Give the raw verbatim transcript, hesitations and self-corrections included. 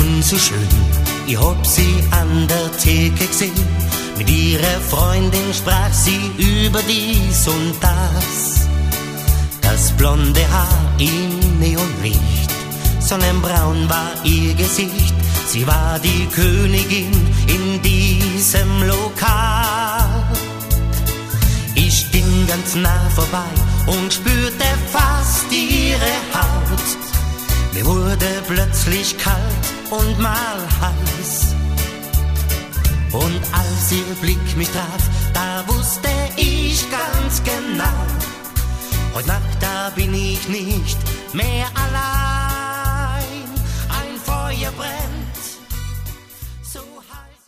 und so schön. Ich hab sie an der Theke gesehen. Mit ihrer Freundin sprach sie über dies und das. Das blonde Haar im Neonlicht, sonnenbraun war ihr Gesicht. Sie war die Königin in diesem Lokal. Ich ging ganz nah vorbei und spürte fast ihre Haut. Mir wurde plötzlich kalt und mal heiß. Und als ihr Blick mich traf, da wusste ich ganz genau, heute Nacht, da bin ich nicht mehr allein. Ein Feuer brennt, so heiß.